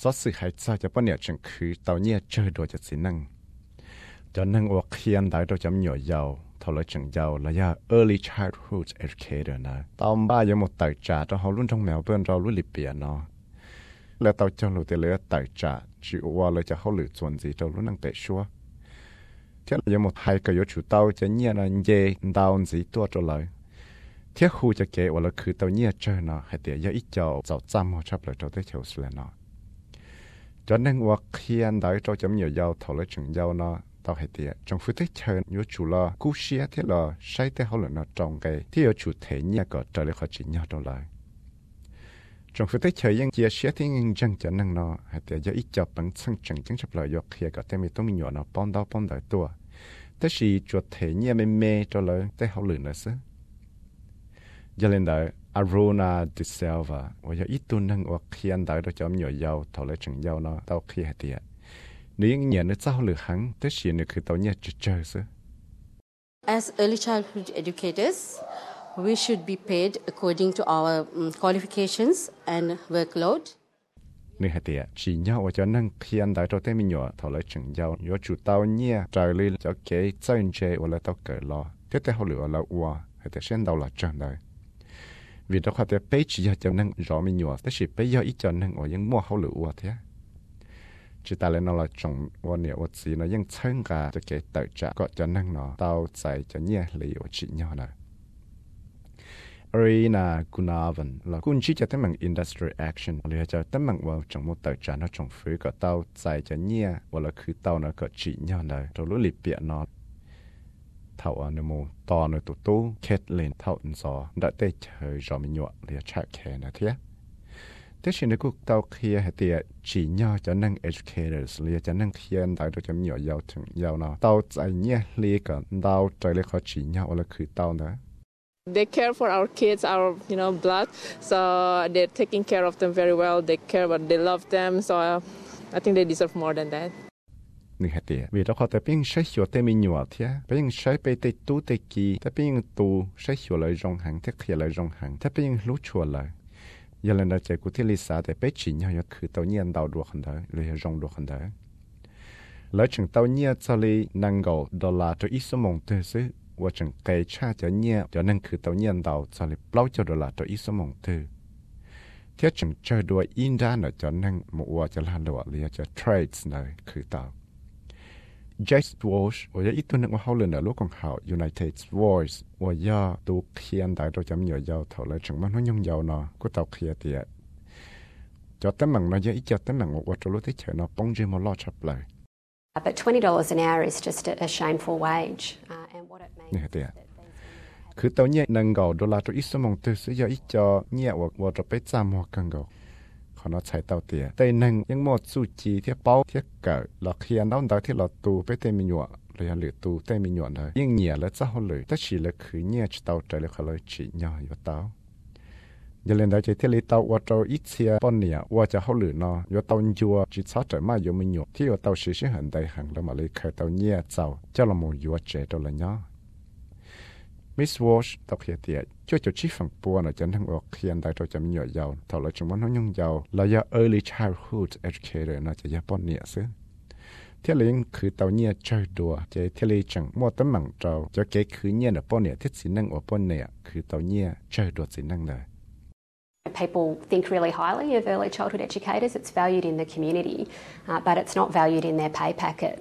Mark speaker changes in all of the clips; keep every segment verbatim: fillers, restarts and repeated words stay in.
Speaker 1: xót sự hại sao cho bọn nhà chẳng khứ tàu nhẹ chơi đồ cho xí năng cho năng ở khiên đại đồ chấm nhỏ giàu thầu lại chẳng giàu là do early childhood educator nè tao ba giờ một tài trả cho họ luôn trong mèo bên rau luôn lịp biển nó là tao cho lũ tiền lừa tài trả chịu quaเลยจะเขาหรือส่วนgì tao luôn năng tệ xua thế là giờ một hai cái yếu chủ tao cho nhẹ là dễ đau gì tua cho lại thế khu cho kểว่าlàคือtao nhẹ chơi nó hay để giờ ít cho giàu chăm họ chấp lại cho tới chiều xưa nó cho nênว่าkhiên đại cho chấm nhiều giàu thầu lại chẳng giàu nó tao hay tiệt trong phút tích chơi nhớ chủ là cú xía thế là sai thế họ lần nó trong cái thì ở chủ thể nhẹ có trở lại khó chỉ nhau đâu lại trong phút tích chơi những chia sẻ thì những chân cho năng nó hay tiệt giờ ít cho bằng chân chẳng chẳng chấp lại do kia có tem tôi mình nhỏ nó bón đau bón đại tua thế thì chủ thể nhẹ mê mê cho lại thế họ lần nữa xứ giờ lên đại Aruna de Silva và giờ ít tuần năng hoặc khiên đại đó chấm nhiều giàu thầu lại chẳng giàu nó tao kia hay tiệt nếu những nhà nó sao lừa hắn tới chuyện nàyคือtao nhớ chơi chơi chứ.
Speaker 2: As early childhood educators, we should be paid according to our um, qualifications and workload.
Speaker 1: Nếu hạt tiệt chỉ nhau ở cho năng khiên đại cho tới mình nhỏ thầu lại chẳng giàu nhớ chủ tao nhớ trời lên cho cái chân chơi hoặc là tao cởi lo thế tới họ lừa là ua hạt tiệt xem đâu là chân đời vì đó hạt tiệt bây giờ cho năng rõ mình nhỏ tới chuyện bây giờ ít cho năng ở những mua họ lừa ua thế chỉ ta lên nó là trồngวันเนี่ยวันสีnóยังเชิงกาจะเกิดต่อจากก็จะนั่งเนาะเตาใจจะเนี่ยเลยว่าจีเนาะนะอารีนากุนาวันเราคุณชี้จะตั้งมั่ง industry action หรือจะตั้งมั่งว่าจงมุดต่อจากnó trồng phứก็เตาใจจะเนี่ยว่าเราคือเตาเนาะก็จีเนาะเลยเรารู้ลิเปียเนาะเท่าอันโมตอนตัวตู้เคทเลนเท่าอันซอได้ได้เจอจอมิญวะหรือชักแค่นะเทียthế thì nếu tao kia hay thì chỉ nhau cho năng educators liền cho năng khiên đại được chấm nhỏ giàuถึง giàu nó tao tại nhé liền cả tao trời lên khó chỉ nhau làคือ tao nữa.
Speaker 3: They care for our kids, our you know blood, so they're taking care of them very well. They care about, they love them, so uh, I think they deserve more than that.
Speaker 1: Nè hay thì vì đó họ tại bên sai sửa tên mình nhỏ thế, bên sai bên tây tu tây kỳ, tại bên tu sai sửa lại rong hàng, thế kia lại rong hàng, tại bên lú chùa lại. giờ lần đầu chơi của thiên lý xã để bé chỉ nhau làคือtàu nhiên tàu đuổi hơn đấy, rồi rong đuổi hơn đấy. Lỡ chừng tàu nhiên cho li năng cầu đô la cho ít số mong tư xứ, và chừng cây cha cho nhiên cho nênคือtàu nhiên tàu cho li bao cho đô la cho ít số mong tư. Thế chừng chơi đuổi in ra nữa cho nên một quả cho là đuổi li cho trades nàyคือtàu. Jace Walsh 我一度那我好人的路更好 United Voice 我要读现代都怎么要头来成มัน用要呢ก็ตอกเขียเตียจอดตั้งมั่งนะยังอีจอดตั้งมั่งว่าจะรู้ที่เฉยนะป้องเจมอลอชับเลย
Speaker 4: But twenty dollars an hour is just a, a shameful wage uh, and what it means
Speaker 1: เนี่ยเตียคือตัวเนี่ยนังเก่าดอลลาร์ตัวอีสมองตัวซื้อยาอีจอเนี่ยว่าว่าจะไปจำหัวกันเก่าขอนัดใช้เตาเตียแต่หนึ่งยังหมดสูจีที่เป้าที่เกิดเราเขียนด้านใดที่เราตูไปเต็มมีหยวเลยหรือตูเต็มมีหยวเลยยิ่งเหนียแล้วจะเขาเลยแต่ฉีเลยคือเนี่ยเตาใจเลยเขาเลยฉีเหนียวอยู่เตาอย่าเล่นได้ใจที่เลยเตาว่าเราอีเสียป้อนเนี่ยว่าจะเขาหรือเนาะอยู่เตาจัวจิตซาใจมาอยู่มีหยวที่อยู่เตาสีสีหันใดหันแล้วมาเลยเคยเตาเนี่ยเจ้าเจ้าเราโมอยู่เจตัวเลยเนาะMiss Walsh ตอกเขียเตียช่วยจุดชี้ฝั่งปัวหน่อยจะนั่งออกเขียนได้เราจะมีหน่วยยาวถ้าเราจะมันน้องยงยาวเราจะ early childhood educator น่าจะยาป้อนเนี่ยซึ่งเที่ยวเลยยังคือเตาเนี่ยเจอดัวจะเที่ยวเลยจังมัวตั้งหมั่งเราจะเก๋คือเนี่ยน่ะป้อนเนี่ยที่สินั่งออกป้อนเนี่ยคือเตาเนี่ยเจอดัวสินั่งเลย
Speaker 4: People think really highly of early childhood educators. It's valued in the community, uh, but it's not valued in their pay packet.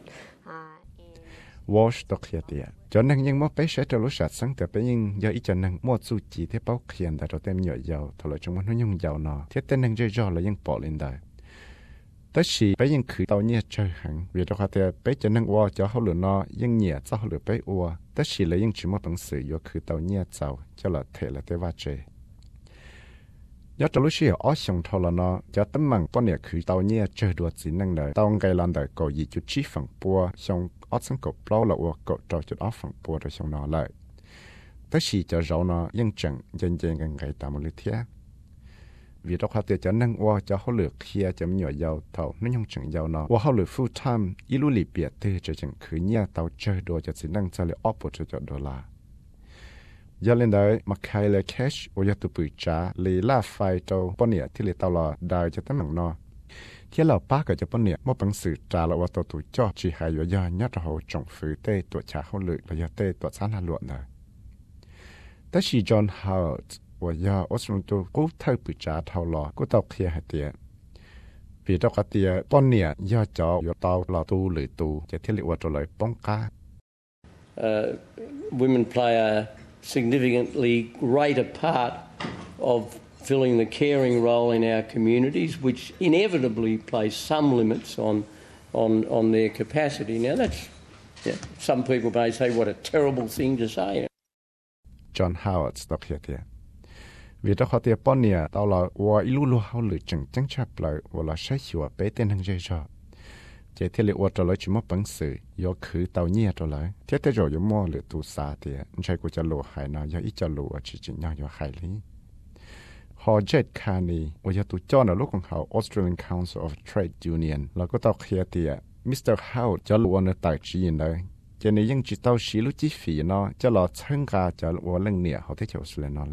Speaker 1: Walsh ตอกเขียเตียจนนั่งยังมั่วไปใช้ตัวรู้สัตว์สังแต่ไปยังยาอีจันนั่งมั่วสู้จีที่เป้าเขียนแต่เราเต็มหน่วยยาวถ้าเราจงมันน้องยงยาวเนาะที่เต้นนั่งเจอๆเรายังปอดเล่นได้แต่ชีไปยังคือเตาเนี่ยเจอหังเวียดเขาแต่ไปจะนั่งว่าจะเขาหรือเนาะยังเหนียจะเขาหรือไปอัวแต่ชีเลยยังชิมว่าต้องสื่ออยู่คือเตาเนี่ยเจ้าจะละเทละเตว่าเจยอดจะรู้เชี่ยอ้อชงทอละเนาะจะตั้งมั่งป้อนเนี่ยคือเตาเนี่ยเจอดัวจีนั่งเลยเตาไกลลันเดอร์ก็ยีจุดชี้ฝั่งปัวชงอดสังกบเปล่าละว่าก็จะจุดออฝั่งปัวโดยชงนอเลยแต่ชีจะเราเนาะยังจังเย็นเย็นกันไงตามมือเทียvì đó họจะนั่งว่าจะเขาเหลือเคลียจะมีหน่วยยาวเท่านั่งยงจังยาวเนาะว่าเขาเหลือ full time อีลุลิเปียเตจะจังคือเนี่ยเตาเจอดัวจะสินั่งจะเลยออปจะจดดอลลาร์ยาเล่นได้มาใครเลยแคชว่าจะตุปุยจ้าเลยล่าไฟโตปนเนี่ยที่เลยตลอดได้จะตั้งหนังเนาะที่เราป้าก็จะป้อนเนี่ยมั่วปังสื่อจาละว่าตัวตัวจ่อจีหายย่อยยัดเราจงฝืนเต้ตัวชาเขาเลยระยะเต้ตัวสารหลวงเลยแต่ชีจอห์นฮาวด์ว่าย่าออสเตรเลียตัวกูเท่าปิจาเท่าหล่อกูต้องเคลียร์ให้เตียปีดอกเตียป้อนเนี่ยย่าจ่อยตาวหล่อตูหรือตูจะที่เรียกว่าตัวเลยป้องกา
Speaker 5: Women play a significantly greater part of filling the caring role in our communities, which inevitably place some limits on on on their capacity. Now that's yeah, some people may say what a terrible thing to say.
Speaker 1: John Howard ตอกเฮียเตียวิธีเขาเตียป้อนเนี่ยตาวเราว่าอิลูลูเขาหรือจังจังชับเลยว่าเราใช้ชัวเป๊ะเต้นทั้งใจชอบเจที่เรียกว่าตัวเลยชิมปังสื่อยอคือเตาเนียตัวเลยเทียบแต่เราอยู่มั่วหรือตัวซาเตียใช่กูจะโลหายนะยาอีจะโลอ่ะจริงๆยังอยู่หายลีฮอเจ็ดคานีว่าจะตัวจ้อนลูกของเขา Australian Council of Trade Union แล้วก็ต้องเคลียร์เตียมิสเตอร์ฮาวจะรู้ว่าในต่างจีนเลยเจนี่ยังจิตเอาสีลูกจีฝีเนาะจะรอเชิงกาจะว่าเรื่องเนี่ยเขาที่จะเอาสุเลนอเลย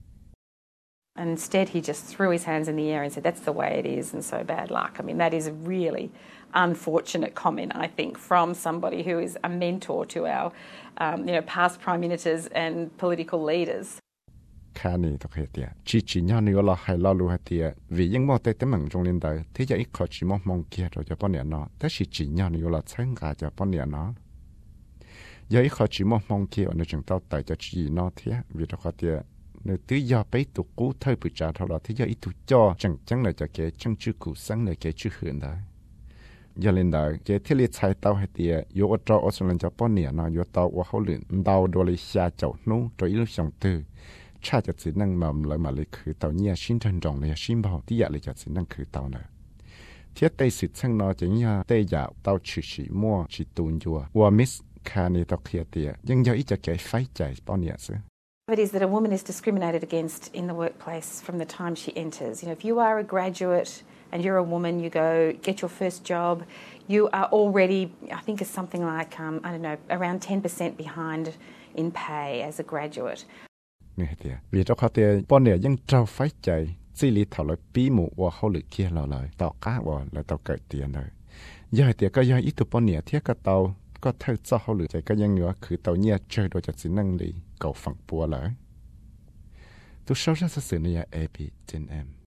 Speaker 6: Instead, he just threw his hands in the air and said, "That's the way it is, and so bad luck." I mean, that is a really unfortunate comment, I think, from somebody who is a mentor to our, um, you know, past prime ministers and political leaders.
Speaker 1: ค่านี้ต้องเหตุจีจีย้อนนี่เราให้เรารู้เหตุวิยังมองแต่แต่หมั่งจงเรียนได้ที่จะอีกขอจีมองมองเกียร์เราจะป้อนเนี่ยเนาะแต่จีจีย้อนนี่เราเชิงกาจะป้อนเนี่ยเนาะยังอีกขอจีมองมองเกียร์ในจังเต้าแต่จะจีเนาะเทียวิธีเขาเทียในตื้อยาไปตุกกู้เท่าปุจจาเท่าเราที่ยังอีตุจ่อจังจังเลยจะเกจังชื่อกูสังเลยเกชื่อหืนได้ยาเล่นได้เกที่เลี้ยใช้เต้าให้เตียโยอตรออสเลนจะป้อนเนี่ยเนาะโยเต้าว่าเขาหลื่นดาวโดยชาเจ้านู้โดยอีลูกสองตื้อชาจะสินั่งนำเลยมาเลยคือเต่าเนี่ยชิ้นทันจงเลยชิ้นเบาที่อยากเลยจะสินั่งคือเต่าเนอะเทียเตยสิช่างนอจะเนี่ยเตยยาวเต่าชื่อสีม่วชีตูนยัวว่ามิสคานีตอกเคียเตียยังยาวอีจะแก่ไฟใจป้อนเนี่ยซึ
Speaker 6: It is that a woman is discriminated against in the workplace from the time she enters. You know, if you are a graduate and you're a woman, you go get your first job, you are already, I think it's something like, um, I don't know, around ten percent behind in pay as a graduate.
Speaker 1: นี่เดียวิธีเขาเตียป้อนเนี่ยยังเจ้าไฟใจซีรีส์เท่าเลยปีหมู่ว่าเขาหรือเคียเราเลยต่อก้าว่าแล้วต่อเกิดเตียนเลยย่อยเตียก็ย่อยอีตัวป้อนเนี่ยเทียกับเตาก็เท่าเจ้าเขาหรือใจก็ยังเหนือคือเตาเนี่ยเจอโดยจะสินั่งดีเก่าฝั่งปัวเลยตัวเช้าจะสื่อในยาเอพีเจนเอ็ม